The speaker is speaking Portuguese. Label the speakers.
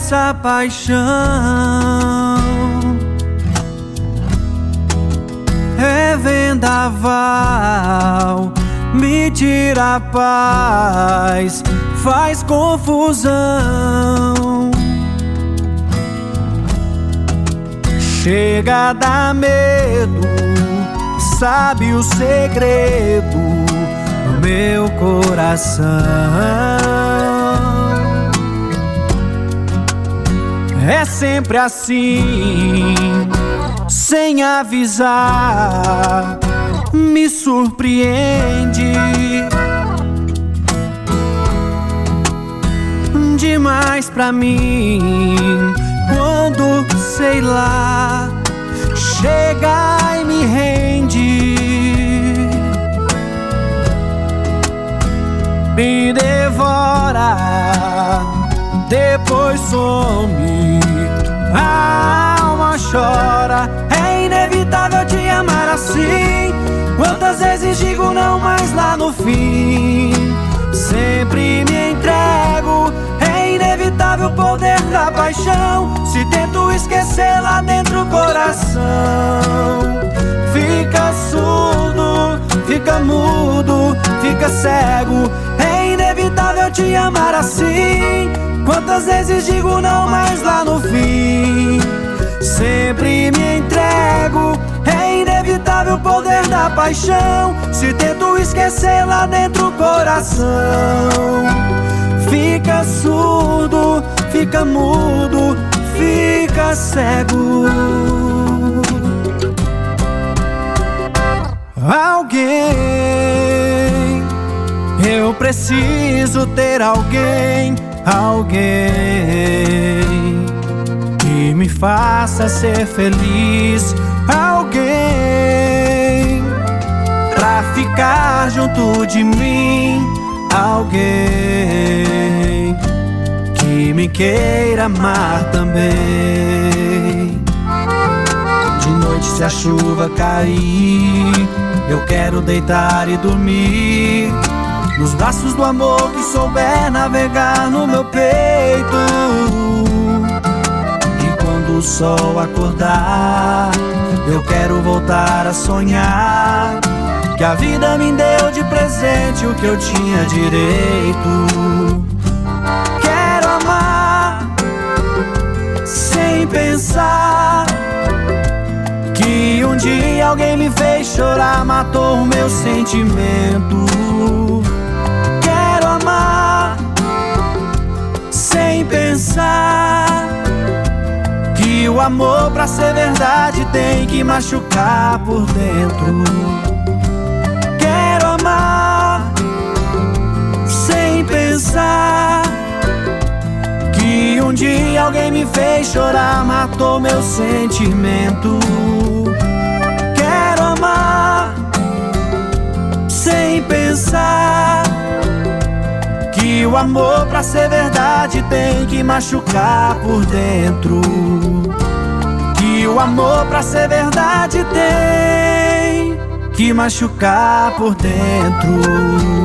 Speaker 1: essa paixão é vendaval, me tira a paz, faz confusão. Chega a dar medo, sabe o segredo do meu coração. É sempre assim, sem avisar, me surpreende demais pra mim. Quando, sei lá, chega e me rende, me devora, depois some, a alma chora. É inevitável te amar assim. Quantas vezes digo não, mas lá no fim sempre me entrego. É inevitável o poder da paixão. Se tento esquecer, lá dentro o coração fica surdo, fica mudo, fica cego. É inevitável te amar assim. Quantas vezes digo não, mas lá no fim sempre me entrego. É inevitável o poder da paixão. Se tento esquecer, lá dentro o coração fica surdo, fica mudo, fica cego. Alguém, eu preciso ter alguém, alguém que me faça ser feliz, alguém pra ficar junto de mim, alguém que me queira amar também. De noite, se a chuva cair, eu quero deitar e dormir nos braços do amor que souber navegar no meu peito. E quando o sol acordar, eu quero voltar a sonhar que a vida me deu de presente o que eu tinha direito. Quero amar sem pensar que um dia alguém me fez chorar, matou o meu sentimento. Quero amar sem pensar que o amor pra ser verdade tem que machucar por dentro. Quero amar sem pensar que um dia alguém me fez chorar, matou meu sentimento. Quero amar sem pensar que o amor pra ser verdade tem que machucar por dentro. Que o amor pra ser verdade tem que machucar por dentro.